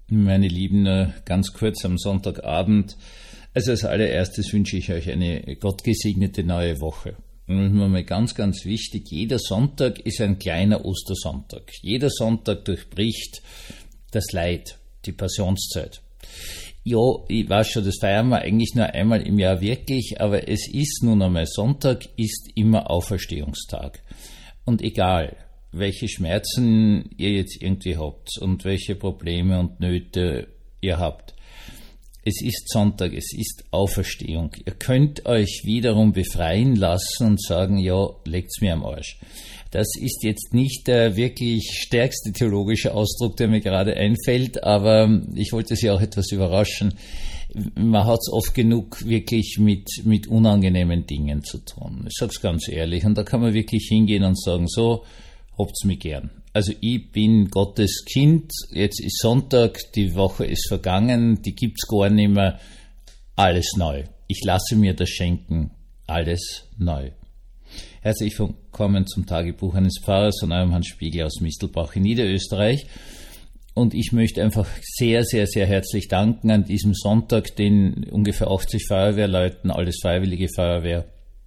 Meine Lieben, nur ganz kurz am Sonntagabend. Also als allererstes wünsche ich euch eine gottgesegnete neue Woche. Und mir mal ganz, ganz wichtig, jeder Sonntag ist ein kleiner Ostersonntag. Jeder Sonntag durchbricht das Leid, die Passionszeit. Ja, ich weiß schon, das feiern wir eigentlich nur einmal im Jahr wirklich, aber es ist nun einmal Sonntag, ist immer Auferstehungstag. Und egal, welche Schmerzen ihr jetzt irgendwie habt und welche Probleme und Nöte ihr habt. Es ist Sonntag, es ist Auferstehung. Ihr könnt euch wiederum befreien lassen und sagen, ja, legt's mir am Arsch. Das ist jetzt nicht der wirklich stärkste theologische Ausdruck, der mir gerade einfällt, aber ich wollte Sie auch etwas überraschen. Man hat es oft genug wirklich mit unangenehmen Dingen zu tun. Ich sag's ganz ehrlich. Und da kann man wirklich hingehen und sagen, so, habt's mich gern. Also ich bin Gottes Kind, jetzt ist Sonntag, die Woche ist vergangen, die gibt's gar nicht mehr, alles neu. Ich lasse mir das schenken, alles neu. Herzlich willkommen zum Tagebuch eines Pfarrers von eurem Hans Spiegel aus Mistelbach in Niederösterreich. Und ich möchte einfach sehr, sehr, sehr herzlich danken an diesem Sonntag den ungefähr 80 Feuerwehrleuten, alles Freiwillige Feuerwehr,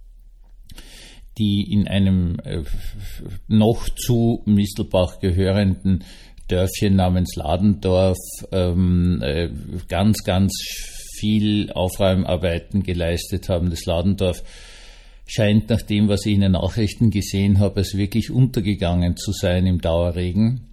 die in einem noch zu Mistelbach gehörenden Dörfchen namens Ladendorf ganz, ganz viel Aufräumarbeiten geleistet haben. Das Ladendorf scheint nach dem, was ich in den Nachrichten gesehen habe, als wirklich untergegangen zu sein im Dauerregen.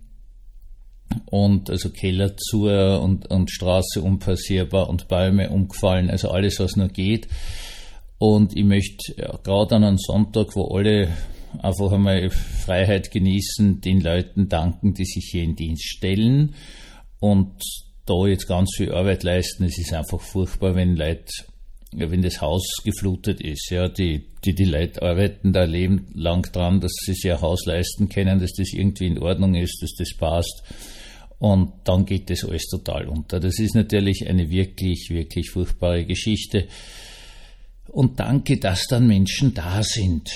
Und also Keller zu und Straße unpassierbar und Bäume umgefallen, also alles, was nur geht. Und ich möchte gerade an einem Sonntag, wo alle einfach einmal Freiheit genießen, den Leuten danken, die sich hier in Dienst stellen und da jetzt ganz viel Arbeit leisten. Es ist einfach furchtbar, wenn das Haus geflutet ist. Ja, die Leute arbeiten da lebenlang dran, dass sie sich ein Haus leisten können, dass das irgendwie in Ordnung ist, dass das passt. Und dann geht das alles total unter. Das ist natürlich eine wirklich, wirklich furchtbare Geschichte. Und danke, dass dann Menschen da sind.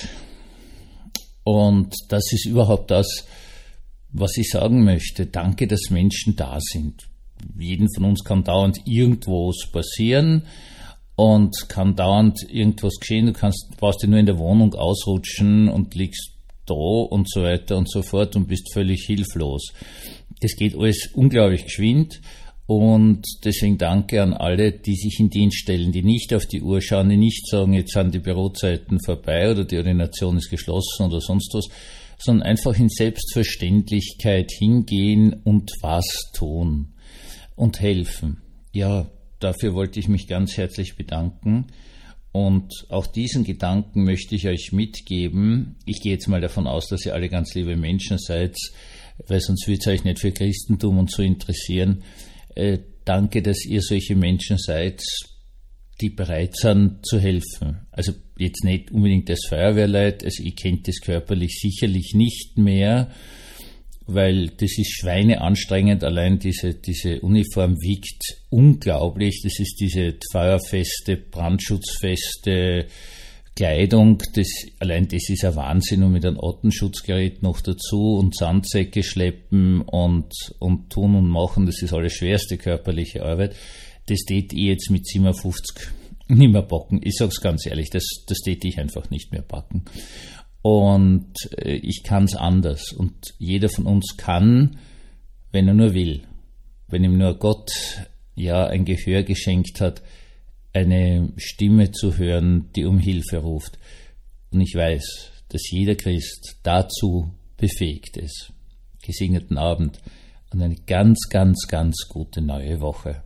Und das ist überhaupt das, was ich sagen möchte. Danke, dass Menschen da sind. Jedem von uns kann dauernd irgendwas passieren und kann dauernd irgendwas geschehen. Du brauchst dich nur in der Wohnung ausrutschen und liegst da und so weiter und so fort und bist völlig hilflos. Das geht alles unglaublich geschwind. Und deswegen danke an alle, die sich in Dienst stellen, die nicht auf die Uhr schauen, die nicht sagen, jetzt sind die Bürozeiten vorbei oder die Ordination ist geschlossen oder sonst was, sondern einfach in Selbstverständlichkeit hingehen und was tun und helfen. Ja, dafür wollte ich mich ganz herzlich bedanken und auch diesen Gedanken möchte ich euch mitgeben. Ich gehe jetzt mal davon aus, dass ihr alle ganz liebe Menschen seid, weil sonst würde es euch nicht für Christentum und so interessieren. Danke, dass ihr solche Menschen seid, die bereit sind zu helfen. Also jetzt nicht unbedingt als Feuerwehrleut, also ich kenne das körperlich sicherlich nicht mehr, weil das ist schweineanstrengend, allein diese Uniform wiegt unglaublich, das ist diese feuerfeste, brandschutzfeste Kleidung, allein das ist ein Wahnsinn und mit einem Atemschutzgerät noch dazu und Sandsäcke schleppen und tun und machen, das ist alles schwerste körperliche Arbeit. Das tät ich jetzt mit 57 nicht mehr packen. Ich sag's ganz ehrlich, das tät ich einfach nicht mehr packen. Und ich kann's anders und jeder von uns kann, wenn er nur will, wenn ihm nur Gott ja ein Gehör geschenkt hat, eine Stimme zu hören, die um Hilfe ruft. Und ich weiß, dass jeder Christ dazu befähigt ist. Gesegneten Abend und eine ganz, ganz, ganz gute neue Woche.